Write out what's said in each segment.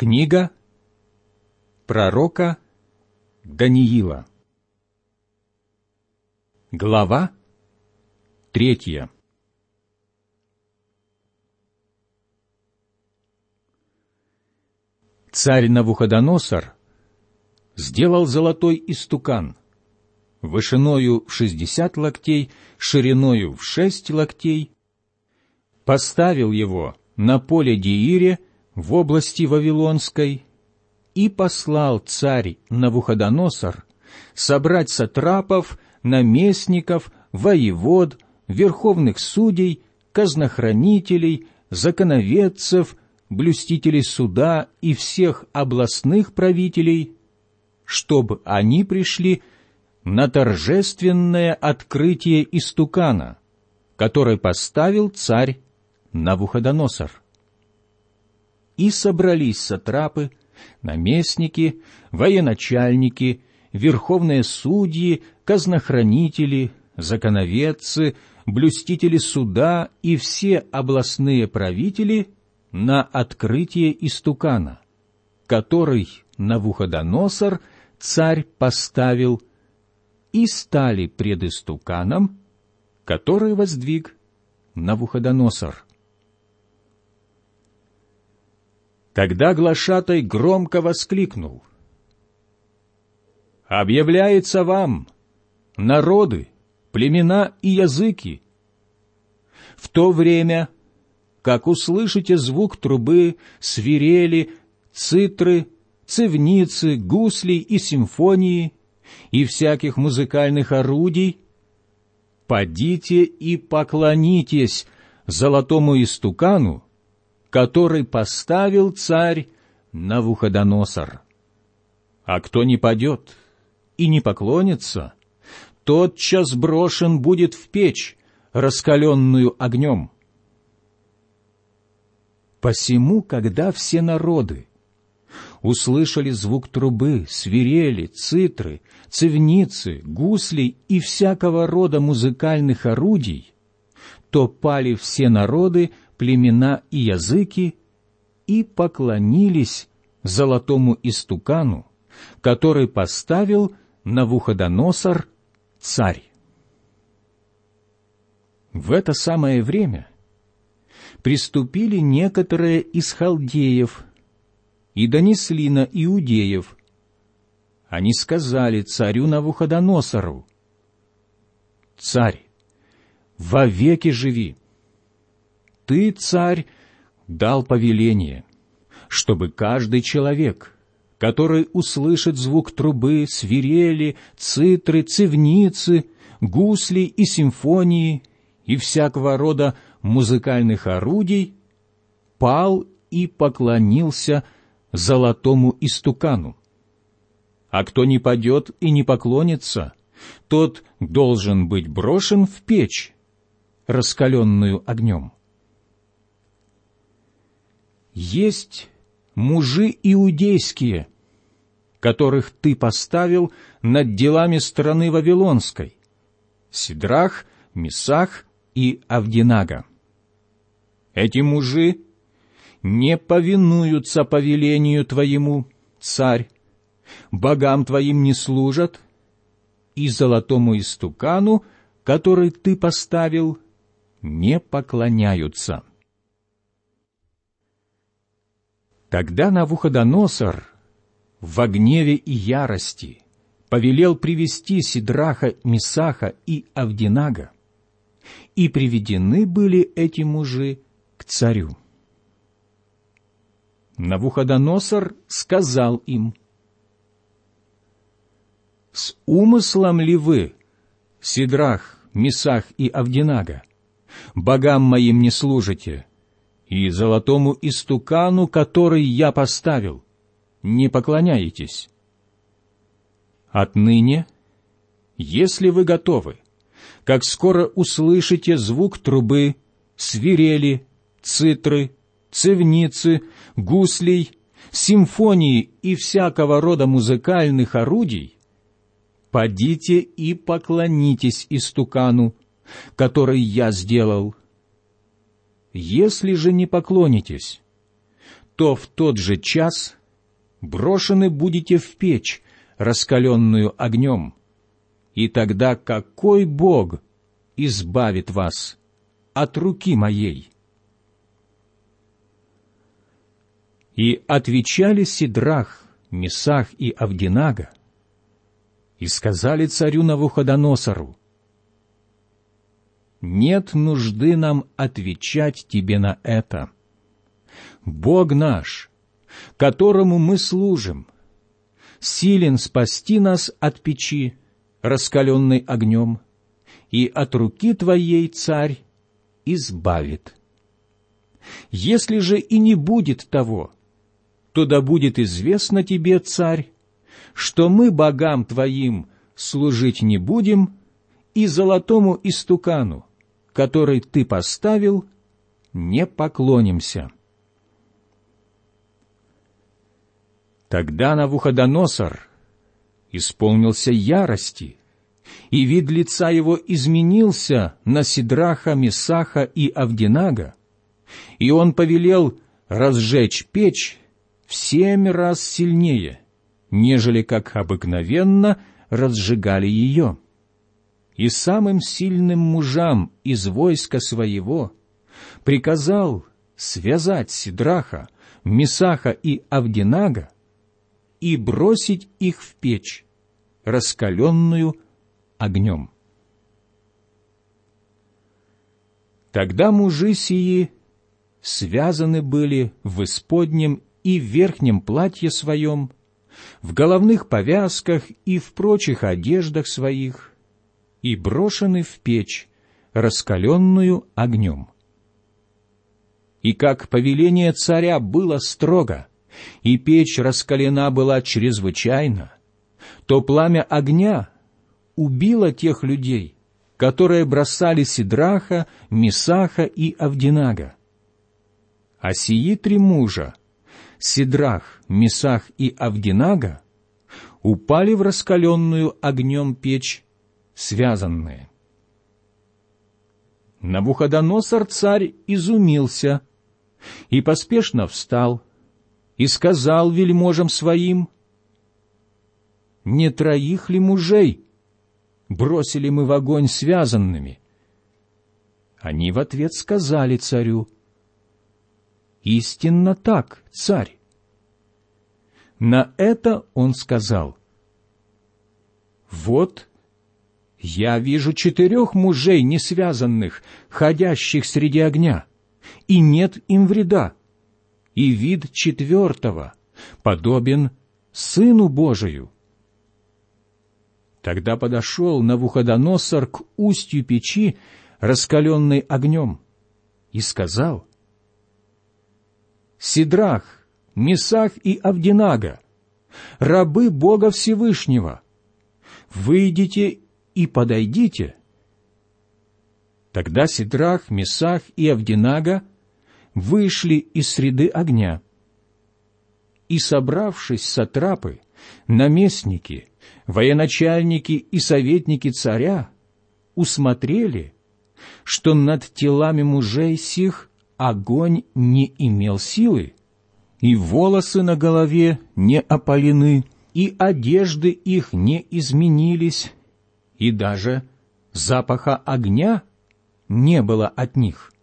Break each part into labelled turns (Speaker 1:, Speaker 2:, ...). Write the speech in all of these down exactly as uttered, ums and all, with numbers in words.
Speaker 1: Книга пророка Даниила. Глава третья. Царь Навуходоносор сделал золотой истукан, вышиною в шестьдесят локтей, шириною в шесть локтей, поставил его на поле Деире в области Вавилонской, и послал царь Навуходоносор собрать сатрапов, наместников, воевод, верховных судей, казнохранителей, законоведцев, блюстителей суда и всех областных правителей, чтобы они пришли на торжественное открытие истукана, который поставил царь Навуходоносор. И собрались сатрапы, наместники, военачальники, верховные судьи, казнохранители, законоведцы, блюстители суда и все областные правители на открытие истукана, который Навуходоносор царь поставил, и стали пред истуканом, который воздвиг Навуходоносор. Тогда глашатай громко воскликнул: «Объявляется вам, народы, племена и языки, в то время, как услышите звук трубы, свирели, цитры, цивницы, гуслей и симфонии, и всяких музыкальных орудий, подите и поклонитесь золотому истукану, который поставил царь Навуходоносор. А кто не падет и не поклонится, тотчас брошен будет в печь, раскаленную огнем. Посему, когда все народы услышали звук трубы, свирели, цитры, цивницы, гуслей и всякого рода музыкальных орудий, то пали все народы, племена и языки, и поклонились золотому истукану, который поставил Навуходоносор царь. В это самое время приступили некоторые из халдеев и донесли на иудеев. Они сказали царю Навуходоносору: «Царь, вовеки живи! Ты, царь, дал повеление, чтобы каждый человек, который услышит звук трубы, свирели, цитры, цивницы, гусли и симфонии и всякого рода музыкальных орудий, пал и поклонился золотому истукану. А кто не падет и не поклонится, тот должен быть брошен в печь, раскаленную огнем. Есть мужи иудейские, которых ты поставил над делами страны Вавилонской: Сидрах, Месах и Авдинага. Эти мужи не повинуются повелению твоему, царь, богам твоим не служат, и золотому истукану, который ты поставил, не поклоняются». Тогда Навуходоносор во гневе и ярости повелел привести Сидраха, Месаха и Авдинага, и приведены были эти мужи к царю. Навуходоносор сказал им: «С умыслом ли вы, Сидрах, Месах и Авдинага, богам моим не служите, и золотому истукану, который я поставил, не поклоняетесь? Отныне, если вы готовы, как скоро услышите звук трубы, свирели, цитры, цивницы, гуслей, симфонии и всякого рода музыкальных орудий, подите и поклонитесь истукану, который я сделал. Если же не поклонитесь, то в тот же час брошены будете в печь, раскаленную огнем. И тогда какой Бог избавит вас от руки моей?» И отвечали Сидрах, Месах и Авденага, и сказали царю Навуходоносору: «Нет нужды нам отвечать тебе на это. Бог наш, которому мы служим, силен спасти нас от печи, раскаленной огнем, и от руки твоей, царь, избавит. Если же и не будет того, то да будет известно тебе, царь, что мы богам твоим служить не будем, и золотому истукану, который ты поставил, не поклонимся». Тогда Навуходоносор исполнился ярости, и вид лица его изменился на Сидраха, Месаха и Авденага, и он повелел разжечь печь в семь раз сильнее, нежели как обыкновенно разжигали ее. И самым сильным мужам из войска своего приказал связать Сидраха, Месаха и Авденага и бросить их в печь, раскаленную огнем. Тогда мужи сии связаны были в исподнем и в верхнем платье своем, в головных повязках и в прочих одеждах своих, и брошены в печь, раскаленную огнем. И как повеление царя было строго, и печь раскалена была чрезвычайно, то пламя огня убило тех людей, которые бросали Сидраха, Месаха и Авденага. А сии три мужа, Сидрах, Месах и Авденага, упали в раскаленную огнем печь, связанные. Навуходоносор царь изумился и поспешно встал и сказал вельможам своим: «Не троих ли мужей бросили мы в огонь связанными?» Они в ответ сказали царю: «Истинно так, царь». На это он сказал: «Вот я вижу четырех мужей несвязанных, ходящих среди огня, и нет им вреда, и вид четвертого подобен Сыну Божию». Тогда подошел Навуходоносор к устью печи, раскаленной огнем, и сказал: «Сидрах, Месах и Авденага, рабы Бога Всевышнего, выйдите и подойдите». Тогда Сидрах, Месах и Авденага вышли из среды огня. И, собравшись сатрапы, наместники, военачальники и советники царя, усмотрели, что над телами мужей сих огонь не имел силы, и волосы на голове не опалены, и одежды их не изменились, и даже запаха огня не было от них.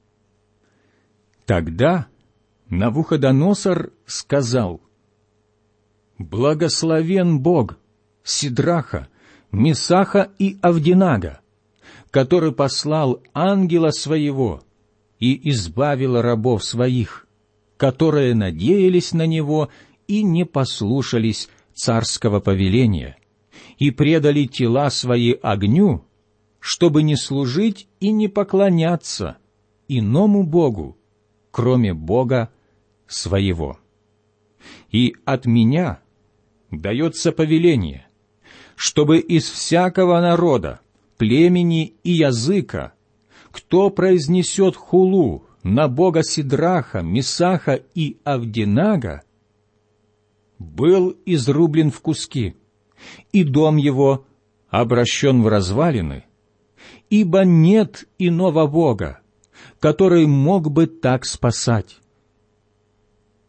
Speaker 1: Тогда Навуходоносор сказал: «Благословен Бог Сидраха, Месаха и Авденага, который послал ангела своего и избавил рабов своих, которые надеялись на него и не послушались царского повеления, и предали тела свои огню, чтобы не служить и не поклоняться иному Богу, кроме Бога своего. И от меня дается повеление, чтобы из всякого народа, племени и языка, кто произнесет хулу на Бога Сидраха, Месаха и Авденага, был изрублен в куски, и дом его обращен в развалины, ибо нет иного Бога, который мог бы так спасать.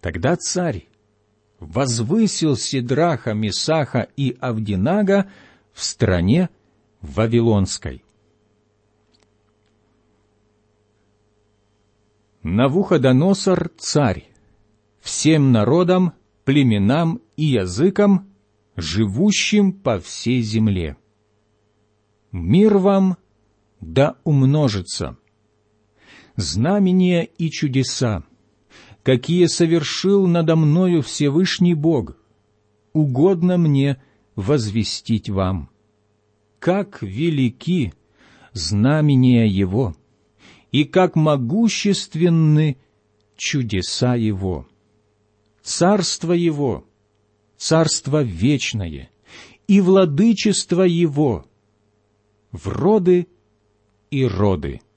Speaker 1: Тогда царь возвысил Сидраха, Месаха и Авдинага в стране Вавилонской. Навуходоносор царь всем народам, племенам и языкам, живущим по всей земле. Мир вам да умножится. Знамения и чудеса, какие совершил надо мною Всевышний Бог, угодно мне возвестить вам. Как велики знамения Его, и как могущественны чудеса Его. Царство Его, царство вечное, и владычество Его в роды и роды.